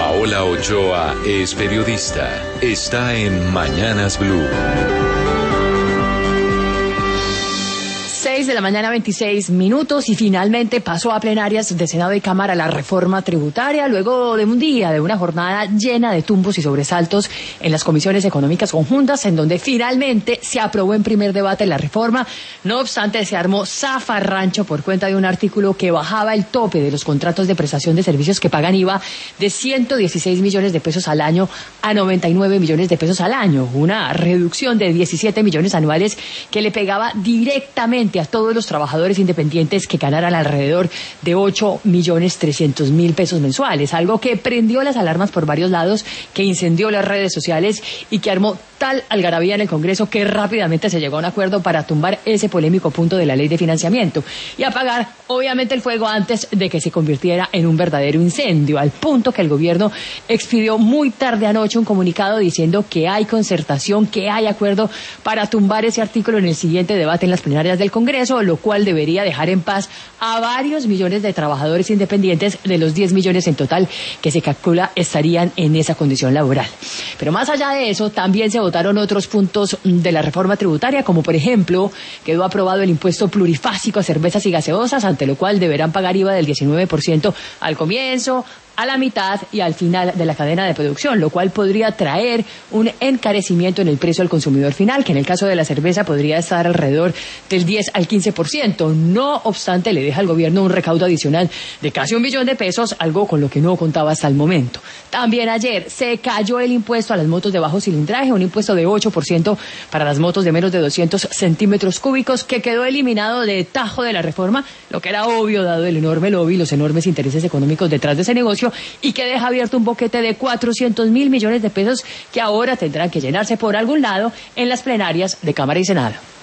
Paola Ochoa es periodista. Está en Mañanas Blue. 6 de la mañana, 26 minutos, y finalmente pasó a plenarias de Senado y Cámara la reforma tributaria, luego de un día, de una jornada llena de tumbos y sobresaltos en las comisiones económicas conjuntas, en donde finalmente se aprobó en primer debate la reforma. No obstante, se armó zafarrancho por cuenta de un artículo que bajaba el tope de los contratos de prestación de servicios que pagan IVA de 116 millones de pesos al año a 99 millones de pesos al año, una reducción de 17 millones anuales que le pegaba directamente a todos los trabajadores independientes que ganaran alrededor de 8.300.000 pesos mensuales, algo que prendió las alarmas por varios lados, que incendió las redes sociales y que armó tal algarabía en el Congreso que rápidamente se llegó a un acuerdo para tumbar ese polémico punto de la ley de financiamiento y apagar obviamente el fuego antes de que se convirtiera en un verdadero incendio, al punto que el gobierno expidió muy tarde anoche un comunicado diciendo que hay concertación, que hay acuerdo para tumbar ese artículo en el siguiente debate en las plenarias del Congreso, lo cual debería dejar en paz a varios millones de trabajadores independientes de los 10 millones en total que se calcula estarían en esa condición laboral. Pero más allá de eso, también se votaron otros puntos de la reforma tributaria, como por ejemplo, quedó aprobado el impuesto plurifásico a cervezas y gaseosas, ante lo cual deberán pagar IVA del 19% al comienzo, a la mitad y al final de la cadena de producción, lo cual podría traer un encarecimiento en el precio al consumidor final, que en el caso de la cerveza podría estar alrededor del 10 al 15%. No obstante, le deja al gobierno un recaudo adicional de casi 1 billón de pesos, algo con lo que no contaba hasta el momento. También ayer se cayó el impuesto a las motos de bajo cilindraje, un impuesto de 8% para las motos de menos de 200 centímetros cúbicos, que quedó eliminado de tajo de la reforma, lo que era obvio dado el enorme lobby y los enormes intereses económicos detrás de ese negocio, y que deja abierto un boquete de 400.000 millones de pesos que ahora tendrán que llenarse por algún lado en las plenarias de Cámara y Senado.